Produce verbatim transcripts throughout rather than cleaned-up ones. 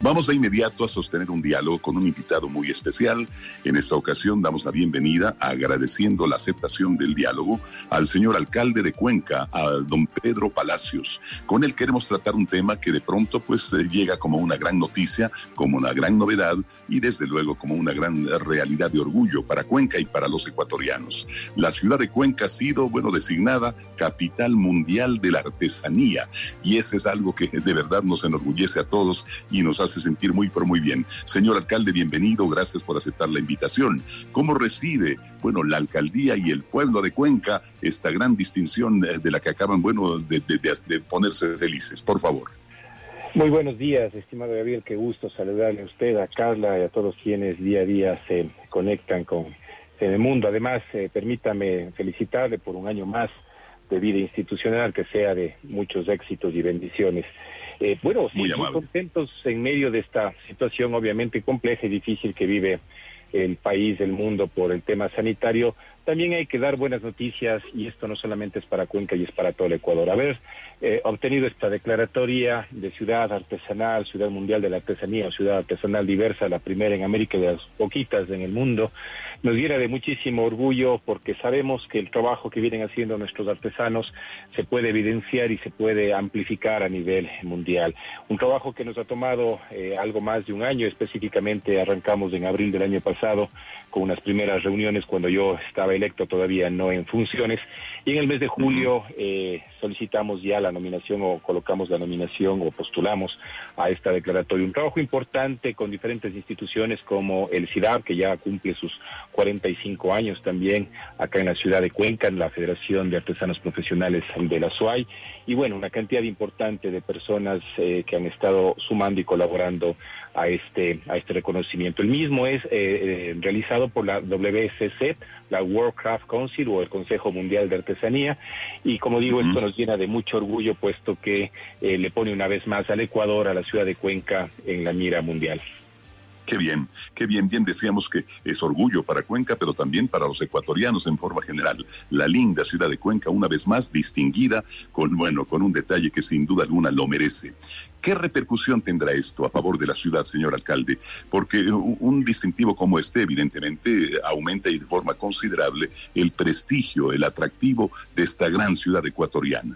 Vamos de inmediato a sostener un diálogo con un invitado muy especial. En esta ocasión damos la bienvenida, agradeciendo la aceptación del diálogo, al señor alcalde de Cuenca, a don Pedro Palacios. Con él queremos tratar un tema que de pronto pues eh, llega como una gran noticia, como una gran novedad y desde luego como una gran realidad de orgullo para Cuenca y para los ecuatorianos. La ciudad de Cuenca ha sido, bueno, designada capital mundial de la artesanía y ese es algo que de verdad nos enorgullece a todos y nos hace sentir muy, pero muy bien. Señor alcalde, bienvenido, gracias por aceptar la invitación. ¿Cómo recibe, bueno, la alcaldía y el pueblo de Cuenca esta gran distinción de la que acaban, bueno, de, de, de, de ponerse felices? Por favor. Muy buenos días, estimado Gabriel, qué gusto saludarle a usted, a Carla y a todos quienes día a día se conectan con el mundo. Además, eh, permítame felicitarle por un año más de vida institucional, que sea de muchos éxitos y bendiciones. Eh, bueno, sí, muy, muy contentos en medio de esta situación obviamente compleja y difícil que vive el país, el mundo por el tema sanitario. También hay que dar buenas noticias y esto no solamente es para Cuenca y es para todo el Ecuador. Haber eh, obtenido esta declaratoria de ciudad artesanal, ciudad mundial de la artesanía o ciudad artesanal diversa, la primera en América y de las poquitas en el mundo, nos llena de muchísimo orgullo porque sabemos que el trabajo que vienen haciendo nuestros artesanos se puede evidenciar y se puede amplificar a nivel mundial. Un trabajo que nos ha tomado eh, algo más de un año, específicamente arrancamos en abril del año pasado con unas primeras reuniones cuando yo estaba electo, todavía no en funciones, y en el mes de julio eh, solicitamos ya la nominación o colocamos la nominación o postulamos a esta declaratoria. Un trabajo importante con diferentes instituciones como el CIDAB, que ya cumple sus cuarenta y cinco años también acá en la ciudad de Cuenca, en la Federación de Artesanos Profesionales de la SUAY, y bueno, una cantidad importante de personas eh, que han estado sumando y colaborando a este, a este reconocimiento. El mismo es eh, eh, realizado por la W S C, la World Craft Council o el Consejo Mundial de Artesanía, y como digo, esto nos llena de mucho orgullo puesto que eh, le pone una vez más al Ecuador, a la ciudad de Cuenca en la mira mundial. Qué bien, qué bien, bien decíamos que es orgullo para Cuenca, pero también para los ecuatorianos en forma general. La linda ciudad de Cuenca, una vez más distinguida, con, bueno, con un detalle que sin duda alguna lo merece. ¿Qué repercusión tendrá esto a favor de la ciudad, señor alcalde? Porque un distintivo como este, evidentemente, aumenta y de forma considerable el prestigio, el atractivo de esta gran ciudad ecuatoriana.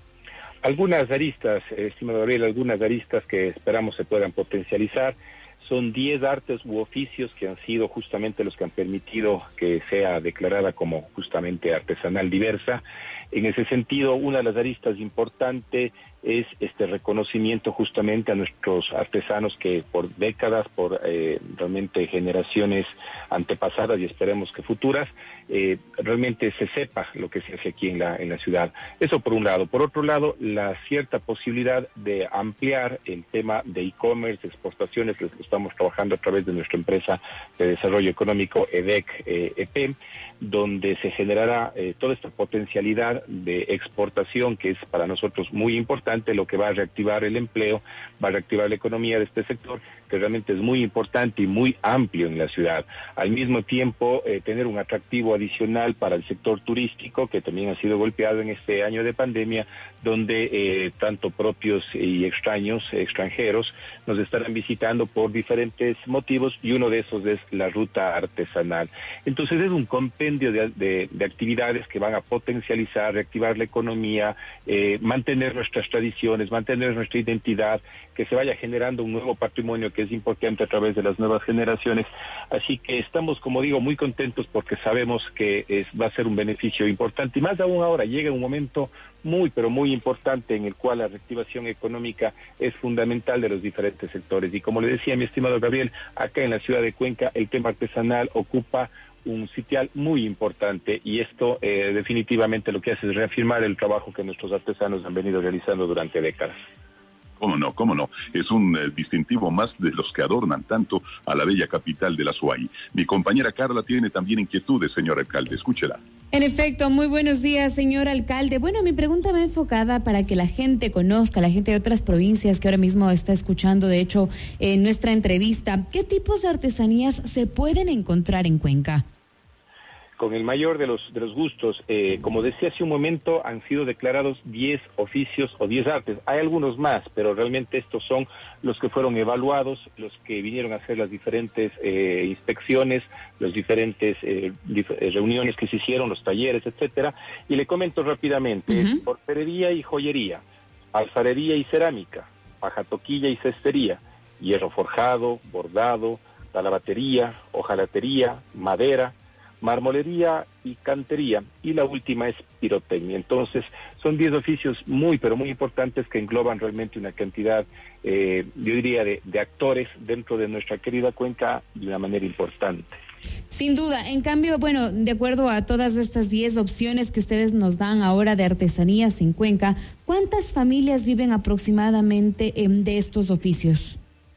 Algunas aristas, estimado Gabriel, algunas aristas que esperamos se puedan potencializar. Son diez artes u oficios que han sido justamente los que han permitido que sea declarada como justamente artesanal diversa. En ese sentido, una de las aristas importantes es este reconocimiento justamente a nuestros artesanos que por décadas, por eh, realmente generaciones antepasadas y esperemos que futuras, eh, realmente se sepa lo que se hace aquí en la, en la ciudad. Eso por un lado. Por otro lado, la cierta posibilidad de ampliar el tema de e-commerce, exportaciones, que estamos trabajando a través de nuestra empresa de desarrollo económico E D E C, eh, E P, donde se generará eh, toda esta potencialidad de exportación que es para nosotros muy importante, lo que va a reactivar el empleo, va a reactivar la economía de este sector, que realmente es muy importante y muy amplio en la ciudad. Al mismo tiempo, eh, tener un atractivo adicional para el sector turístico, que también ha sido golpeado en este año de pandemia, donde eh, tanto propios y extraños, extranjeros, nos estarán visitando por diferentes motivos, y uno de esos es la ruta artesanal. Entonces es un compendio de, de, de actividades que van a potencializar, reactivar la economía, eh, mantener nuestras tradiciones, mantener nuestra identidad, que se vaya generando un nuevo patrimonio que es importante a través de las nuevas generaciones. Así que estamos, como digo, muy contentos porque sabemos que es, va a ser un beneficio importante, y más aún ahora llega un momento muy, pero muy importante en el cual la reactivación económica es fundamental de los diferentes sectores. Y como le decía mi estimado Gabriel, acá en la ciudad de Cuenca el tema artesanal ocupa un sitial muy importante, y esto eh, definitivamente lo que hace es reafirmar el trabajo que nuestros artesanos han venido realizando durante décadas. ¿Cómo no? ¿Cómo no? Es un eh, distintivo más de los que adornan tanto a la bella capital de la SUAY. Mi compañera Carla tiene también inquietudes, señor alcalde. Escúchela. En efecto, muy buenos días, señor alcalde. Bueno, mi pregunta va enfocada para que la gente conozca, la gente de otras provincias que ahora mismo está escuchando, de hecho, en nuestra entrevista. ¿Qué tipos de artesanías se pueden encontrar en Cuenca? con el mayor de los de los gustos. Eh, como decía hace un momento, han sido declarados diez oficios o diez artes. Hay algunos más, pero realmente estos son los que fueron evaluados, los que vinieron a hacer las diferentes eh, inspecciones, las diferentes eh, dif- reuniones que se hicieron, los talleres, etcétera. Y le comento rápidamente: uh-huh. orfebrería y joyería, alfarería y cerámica, pajatoquilla y cestería, hierro forjado, bordado, talabatería, hojalatería, madera, marmolería y cantería, y la última es pirotecnia. Entonces, son diez oficios muy, pero muy importantes que engloban realmente una cantidad, eh, yo diría, de, de actores dentro de nuestra querida Cuenca de una manera importante. Sin duda. En cambio, bueno, de acuerdo a todas estas diez opciones que ustedes nos dan ahora de artesanías en Cuenca, ¿cuántas familias viven aproximadamente eh, de estos oficios?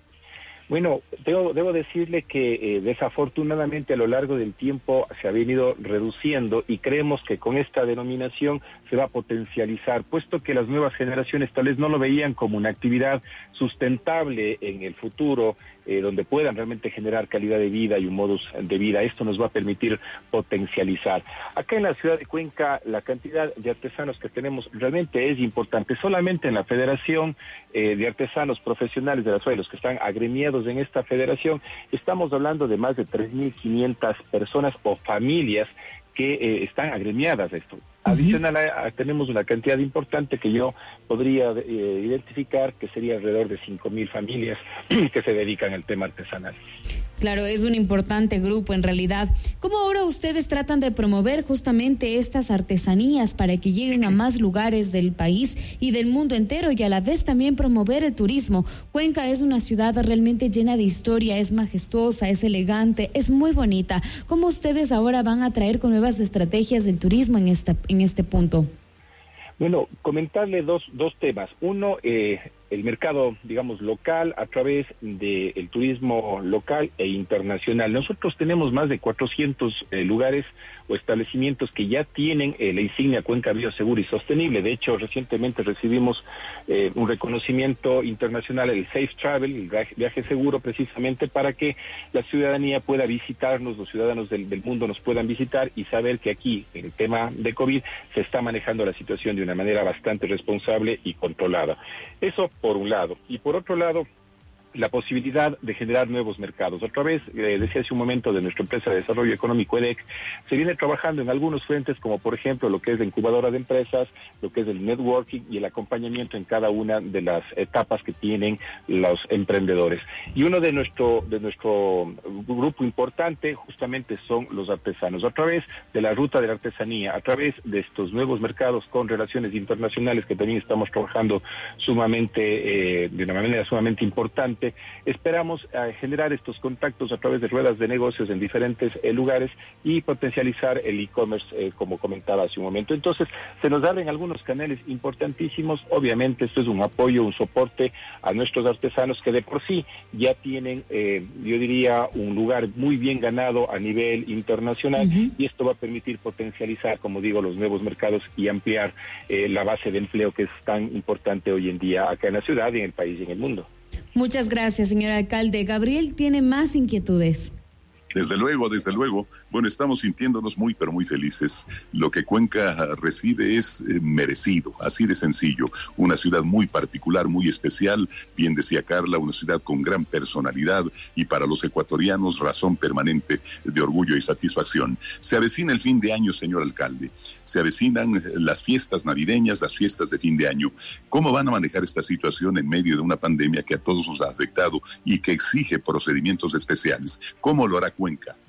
Bueno, debo, debo decirle que eh, desafortunadamente a lo largo del tiempo se ha venido reduciendo, y creemos que con esta denominación se va a potencializar, puesto que las nuevas generaciones tal vez no lo veían como una actividad sustentable en el futuro, eh, donde puedan realmente generar calidad de vida y un modus de vida. Esto nos va a permitir potencializar. Acá en la ciudad de Cuenca, la cantidad de artesanos que tenemos realmente es importante. Solamente en la Federación eh, de Artesanos Profesionales de la Ciudad, los que están agremiados en esta federación, estamos hablando de más de tres mil quinientas personas o familias que eh, están agremiadas a esto. Uh-huh. Adicional a, a, tenemos una cantidad importante que yo podría eh, identificar, que sería alrededor de cinco mil familias que se dedican al tema artesanal. Claro, es un importante grupo en realidad. ¿Cómo ahora ustedes tratan de promover justamente estas artesanías para que lleguen a más lugares del país y del mundo entero, y a la vez también promover el turismo? Cuenca es una ciudad realmente llena de historia, es majestuosa, es elegante, es muy bonita. ¿Cómo ustedes ahora van a traer con nuevas estrategias del turismo en esta, en este punto? Bueno, comentarle dos, dos temas. Uno, eh, el mercado, digamos, local a través del turismo local e internacional. Nosotros tenemos más de cuatrocientos eh, lugares o establecimientos que ya tienen eh, la insignia Cuenca Biosegura y Sostenible. De hecho, recientemente recibimos eh, un reconocimiento internacional, el Safe Travel, el viaje seguro, precisamente para que la ciudadanía pueda visitarnos, los ciudadanos del, del mundo nos puedan visitar y saber que aquí, en el tema de COVID, se está manejando la situación de una manera bastante responsable y controlada. Eso por un lado. Y por otro lado, la posibilidad de generar nuevos mercados. A través, eh, decía hace un momento, de nuestra empresa de desarrollo económico, E D E C, se viene trabajando en algunos frentes, como por ejemplo lo que es la incubadora de empresas, lo que es el networking y el acompañamiento en cada una de las etapas que tienen los emprendedores. Y uno de nuestro, de nuestro grupo importante justamente son los artesanos. A través de la ruta de la artesanía, a través de estos nuevos mercados con relaciones internacionales que también estamos trabajando sumamente, eh, de una manera sumamente importante, esperamos uh, generar estos contactos a través de ruedas de negocios en diferentes eh, lugares y potencializar el e-commerce, eh, como comentaba hace un momento. Entonces, se nos abren algunos canales importantísimos. Obviamente, esto es un apoyo, un soporte a nuestros artesanos que de por sí ya tienen, eh, yo diría, un lugar muy bien ganado a nivel internacional, uh-huh. y esto va a permitir potencializar, como digo, los nuevos mercados y ampliar eh, la base de empleo que es tan importante hoy en día acá en la ciudad y en el país y en el mundo. Muchas gracias, señor alcalde. Gabriel tiene más inquietudes. Desde luego, desde luego. Bueno, estamos sintiéndonos muy, pero muy felices. Lo que Cuenca recibe es eh, merecido, así de sencillo. Una ciudad muy particular, muy especial, bien decía Carla, una ciudad con gran personalidad y para los ecuatorianos razón permanente de orgullo y satisfacción. Se avecina el fin de año, señor alcalde. Se avecinan las fiestas navideñas, las fiestas de fin de año. ¿Cómo van a manejar esta situación en medio de una pandemia que a todos nos ha afectado y que exige procedimientos especiales? ¿Cómo lo hará Cuenca?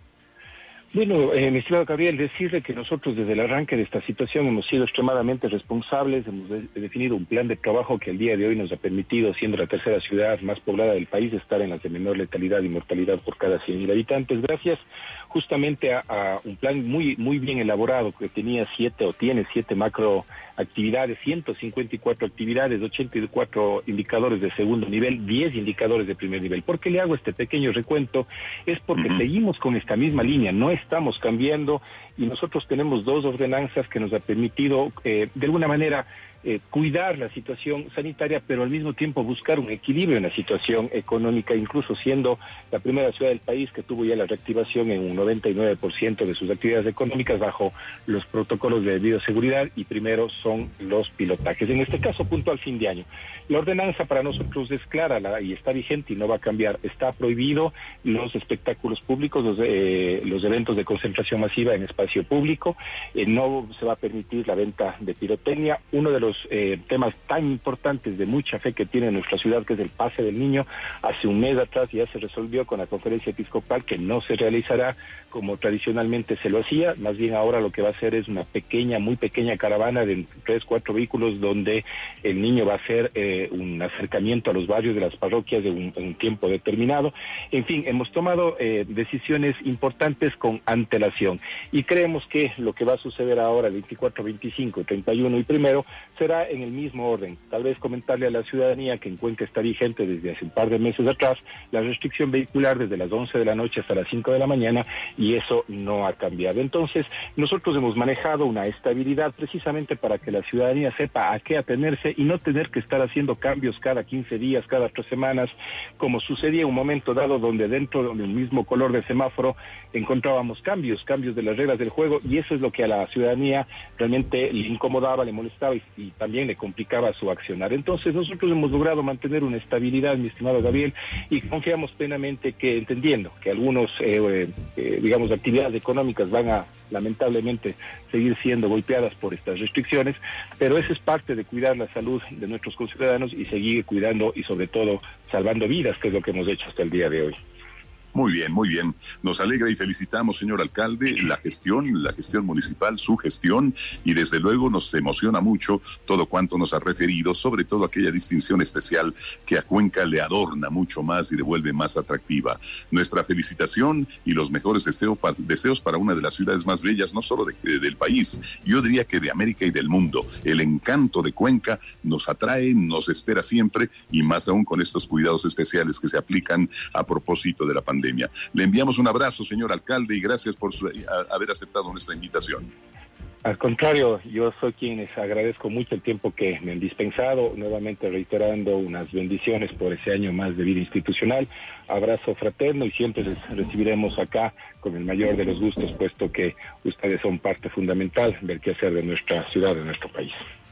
Bueno, eh, mi estimado Gabriel, decirle que nosotros desde el arranque de esta situación hemos sido extremadamente responsables, hemos de- definido un plan de trabajo que al día de hoy nos ha permitido, siendo la tercera ciudad más poblada del país, estar en las de menor letalidad y mortalidad por cada cien mil habitantes, gracias justamente a, a un plan muy muy bien elaborado que tenía siete o tiene siete macro actividades, ciento cincuenta y cuatro actividades, ochenta y cuatro indicadores de segundo nivel, diez indicadores de primer nivel. ¿Por qué le hago este pequeño recuento? Es porque uh-huh. seguimos con esta misma línea, no estamos cambiando, y nosotros tenemos dos ordenanzas que nos ha permitido, eh, de alguna manera, eh, cuidar la situación sanitaria, pero al mismo tiempo buscar un equilibrio en la situación económica, incluso siendo la primera ciudad del país que tuvo ya la reactivación en un noventa y nueve por ciento de sus actividades económicas bajo los protocolos de bioseguridad, y primero son los pilotajes. En este caso, puntual fin de año. La ordenanza para nosotros es clara la, y está vigente y no va a cambiar. Está prohibido los espectáculos públicos, los, eh, los eventos de concentración masiva en espacio público. Eh, no se va a permitir la venta de pirotecnia. Uno de los eh, temas tan importantes de mucha fe que tiene nuestra ciudad, que es el pase del niño, hace un mes atrás ya se resolvió con la conferencia episcopal que no se realizará como tradicionalmente se lo hacía. Más bien ahora lo que va a hacer es una pequeña, muy pequeña caravana de tres, cuatro vehículos donde el niño va a hacer eh, un acercamiento a los barrios de las parroquias de un, un tiempo determinado. En fin, hemos tomado eh, decisiones importantes con antelación y creemos que lo que va a suceder ahora el veinticuatro, veinticinco, treinta y uno y primero será en el mismo orden. Tal vez comentarle a la ciudadanía que en Cuenca está vigente desde hace un par de meses atrás la restricción vehicular desde las once de la noche hasta las cinco de la mañana, y eso no ha cambiado. Entonces, nosotros hemos manejado una estabilidad precisamente para que la ciudadanía sepa a qué atenerse y no tener que estar haciendo cambios cada quince días, cada tres semanas, como sucedía en un momento dado donde dentro del mismo color de semáforo encontrábamos cambios, cambios de las reglas del juego, y eso es lo que a la ciudadanía realmente le incomodaba, le molestaba y, y también le complicaba su accionar. Entonces, nosotros hemos logrado mantener una estabilidad, mi estimado Gabriel, y confiamos plenamente que, entendiendo que algunos, eh, eh, digamos, actividades económicas van a lamentablemente seguir siendo golpeadas por estas restricciones, pero eso es parte de cuidar la salud de nuestros conciudadanos y seguir cuidando y sobre todo salvando vidas, que es lo que hemos hecho hasta el día de hoy. Muy bien, muy bien. Nos alegra y felicitamos, señor alcalde, la gestión, la gestión municipal, su gestión, y desde luego nos emociona mucho todo cuanto nos ha referido, sobre todo aquella distinción especial que a Cuenca le adorna mucho más y le vuelve más atractiva. Nuestra felicitación y los mejores deseos, deseos para una de las ciudades más bellas, no solo de, de, del país, yo diría que de América y del mundo. El encanto de Cuenca nos atrae, nos espera siempre, y más aún con estos cuidados especiales que se aplican a propósito de la pandemia. Le enviamos un abrazo, señor alcalde, y gracias por su, a, haber aceptado nuestra invitación. Al contrario, yo soy quien les agradezco mucho el tiempo que me han dispensado, nuevamente reiterando unas bendiciones por ese año más de vida institucional. Abrazo fraterno y siempre les recibiremos acá con el mayor de los gustos, puesto que ustedes son parte fundamental del quehacer de nuestra ciudad, de nuestro país.